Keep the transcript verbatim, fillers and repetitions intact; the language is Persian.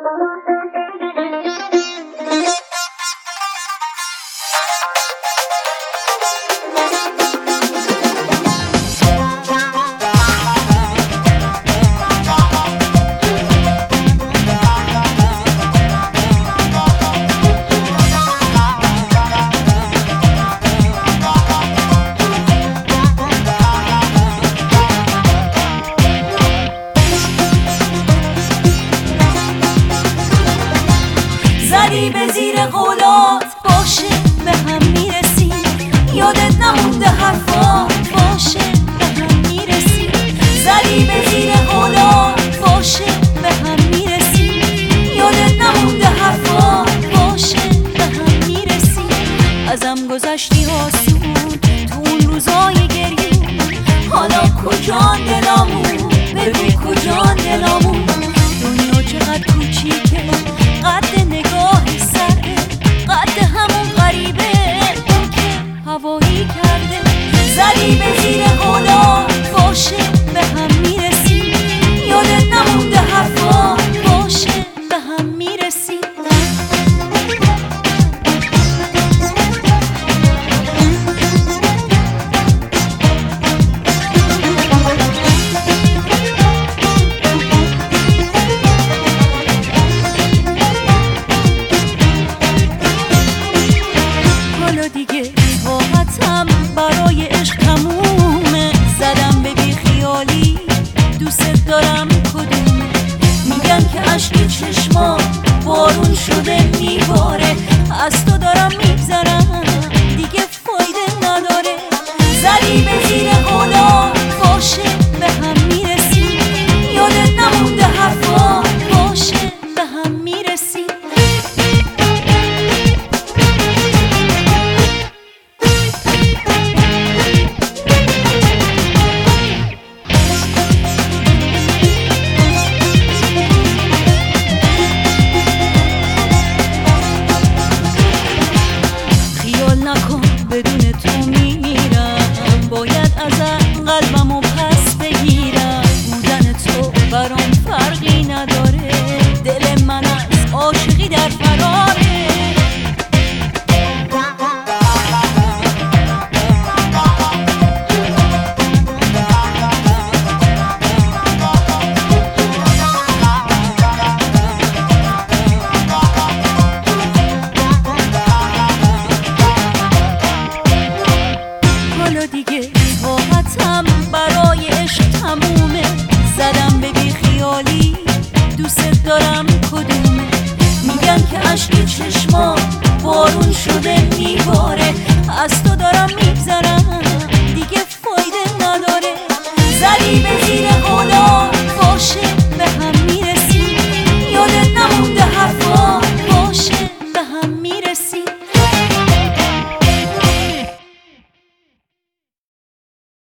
زدی به زیر قولات باشه به هم میرسی، یادت نمونده حرفات باشه به هم میرسی. زدی به زیر قولات باشه به هم میرسی، یادت نمونده حرفات باشه به هم میرسی. ازم گذشتی آسون تو اون روزای گریون، حالا کجان دلامون بگو کجان دلامون. دنیا چقدر کوچیکه قد نگاه سرده، قد همون غریبه اون که هوایی کرده. زدی به زیر قولات باشه به هم میرسی، یادت نمونده حرفات باشه به هم میرسی. دیگه طاقتم برای عشق تمومه، زدم به بی خیالی دوست دارم کدومه. میگن که عشق چشما بارون شده میباره، از تو دارم میگذرم دیگه فایده نداره. زدی به زیر قولات باشه به هم میرسی، یادت نمونده حرفات باشه به هم میرسی. نکن بدون تو میمیرم، باید ازم قلبمو پس بگیرم. بودن تو برام فرقی نداره، دل من از عاشقی در فراره. دیگه طاقتم برای عشق تمومه، زدم به بی خیالی دوست دارم کدومه. میگن که عشق چشما بارون شده میباره، از تو دارم میگذرم دیگه فایده نداره. زدی به زیر